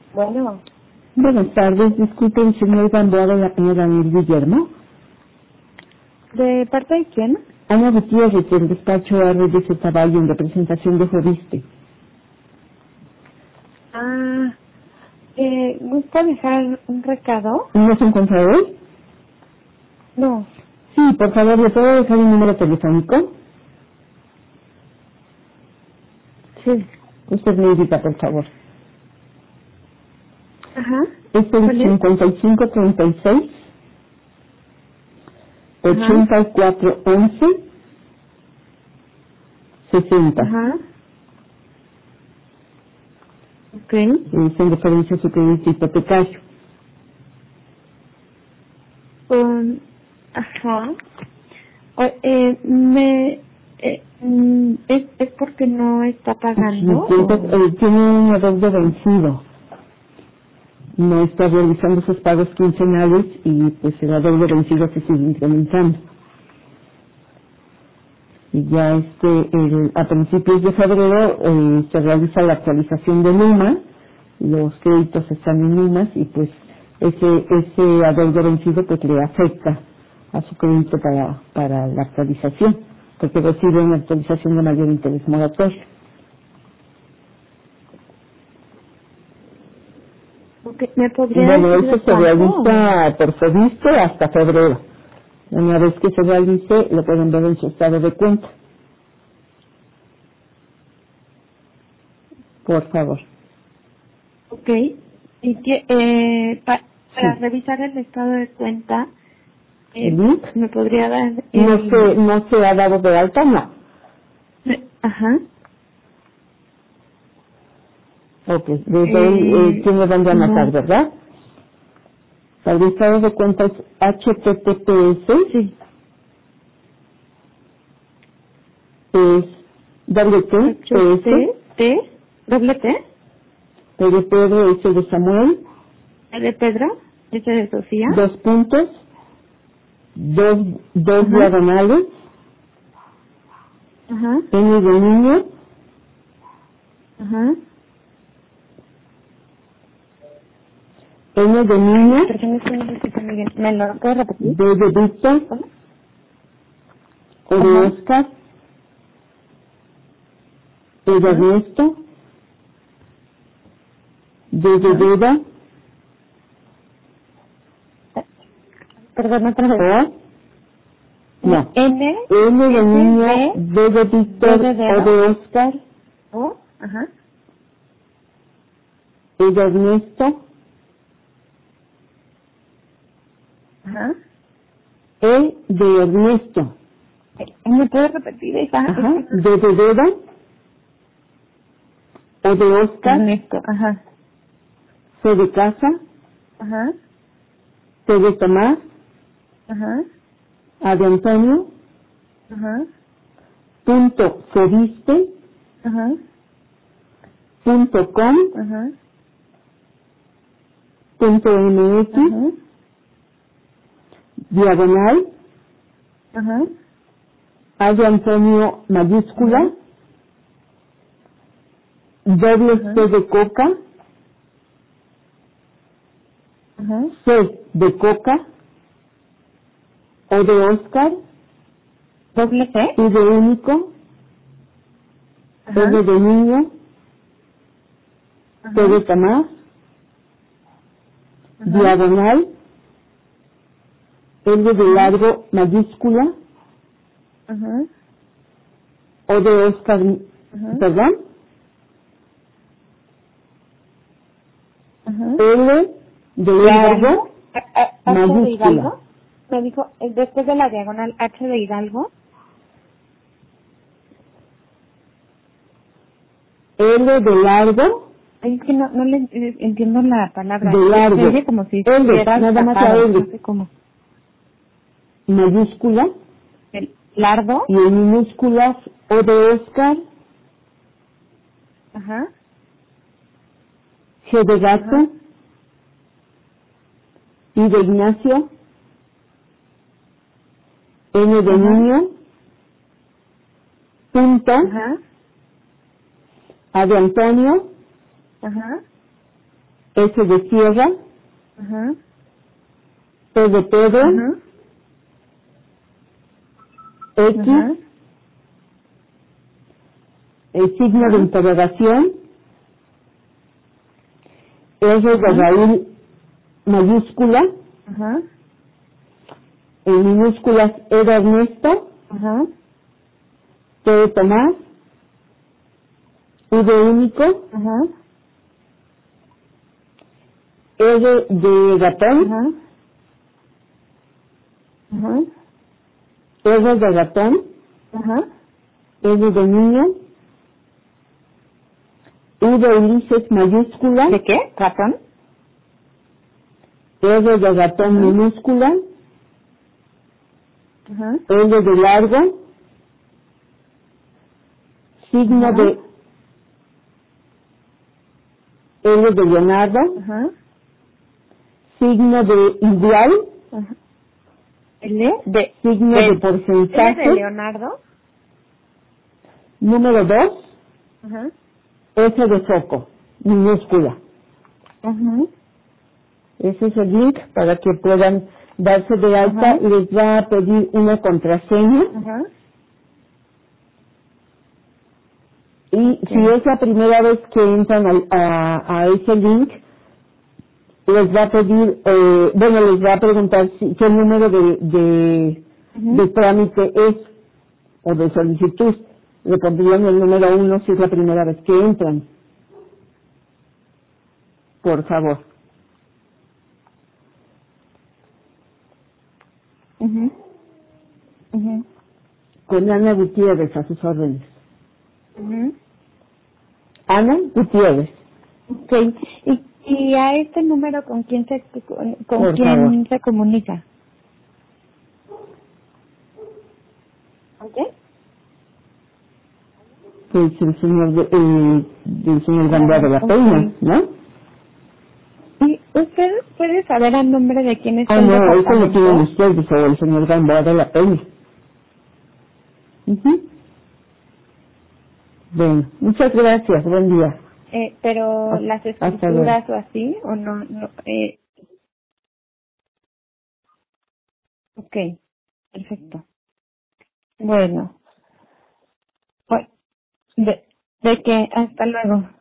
Bueno, Buenas tardes, disculpen, señor Gamboa y la señora Daniel Guillermo. ¿de parte de quién? Ana Gutiérrez, del despacho RDC Caballo, en representación de Joviste. Ah, ¿gusta dejar un recado? ¿No se encuentra hoy? No. Sí, por favor, ¿le puedo dejar un número telefónico? Sí. Usted me indica, por favor. Ajá. Es el ¿Cuál es? 5536 8411 60. Ajá. Ok. Es en referencia a su crédito hipotecario. Ajá. ¿Es porque no está pagando? Tiene un adeudo vencido. No está realizando sus pagos quincenales y pues el adeudo vencido se sigue incrementando. Y ya a principios de febrero se realiza la actualización de Luma, los créditos están en Lumas y pues ese adeudo vencido pues le afecta a su crédito para la actualización, porque recibe una actualización de mayor interés moratorio. Okay. ¿Me podría Bueno, decir eso de se cuánto? realiza por Foviste hasta febrero. Una vez que se realice, lo pueden ver en su estado de cuenta. Por favor. Ok. Y que, para Sí. revisar el estado de cuenta, ¿El link? ¿me podría dar No se ha dado de alta, no. Ajá. Ok, desde ahí tiene donde anotar, No. ¿verdad? El estado de cuenta es HTTPS, Sí. es WTPS, T, doble T, P de Pedro, S de Samuel, E de Pedro, S de Sofía. dos puntos, dos Ajá. diagonales, Ajá. N de niño, Ajá. N de niño, Perdón, es que no escucho muy bien. ¿Me lo puedes repetir? D de Víctor, ¿Cómo? O de Ajá. Oscar, E de Ajá. Ernesto, D de Ajá. Deda, Perdón, otra vez. O, no, N, N de niño, D, D de Víctor, D de O dedo, de Oscar, O, ajá. E de Ernesto, Ajá. E de Ernesto, ¿Me puedes repetir esa? ajá, D de Deda, O de Oscar, Ernesto, ajá. C de casa, Ajá. T de Tomás, Ajá. A de Antonio, Ajá. punto Foviste, Ajá. punto com, Ajá. punto mx, Ajá. diagonal, Ajá. A de Antonio mayúscula, doble Ajá. C de coca, Ajá. C de coca, O de Oscar, ¿Doble C? U de único, Ajá. N de niño, T de Ajá. Tomás, Ajá. diagonal, L de largo mayúscula, Ajá. O de Oscar, Ajá. perdón, Ajá. L de largo H de mayúscula, Hidalgo. Me dijo, después de la diagonal H de Hidalgo. L de largo, Ay, es que no le entiendo la palabra. de Se largo, oye como si L, estuviera nada más la tapado. No L, sé cómo. mayúscula, El lardo. y en minúsculas, O de Oscar, Ajá. G de gato, Ajá. I de Ignacio, N de Ajá. niño, punto, Ajá. A de Antonio, Ajá. S de Sierra, Ajá. P de Pedro, Ajá. X, Ajá. el signo de Ajá. interrogación, R de Ajá. Raúl mayúscula, Ajá. en minúsculas E de Ernesto, Ajá. T de Tomás, U de único, Ajá. R de ratón, Ajá. Ajá. R de ratón, Ajá. R de niño, U de Ulises mayúscula, ¿De qué? ¿Ratón? R de ratón Ajá. minúscula, Ajá. L de largo, signo Ajá. de L de Leonardo, Ajá. signo de igual, Ajá. L de signo de L de porcentaje, Leonardo. número 2, Ajá. S de foco, minúscula. Ajá. Ese es el link para que puedan darse de alta. Ajá. Les va a pedir una contraseña Ajá. y si es la primera vez que entran a ese link, les va a pedir, les va a preguntar qué número de trámite es o de solicitud. Le pondrían el número 1 si es la primera vez que entran. Por favor. Ajá. Ajá. Con Ana Gutiérrez a sus órdenes. Ajá. Ana Gutiérrez, Okay. Y a este número con quién con por quién favor. se comunica? ¿Ok? Pues el señor del señor Gamboa de la Peña, ¿no? ¿Y usted puede saber el nombre de quién está Ah, el no, eso lo tienen departamento? ustedes, o el señor Gamboa de la Peña. Ujú. Bueno, muchas gracias, buen día. Pero las Hasta luego. escrituras o así, o no, ok, perfecto. Bueno, pues, de que hasta luego.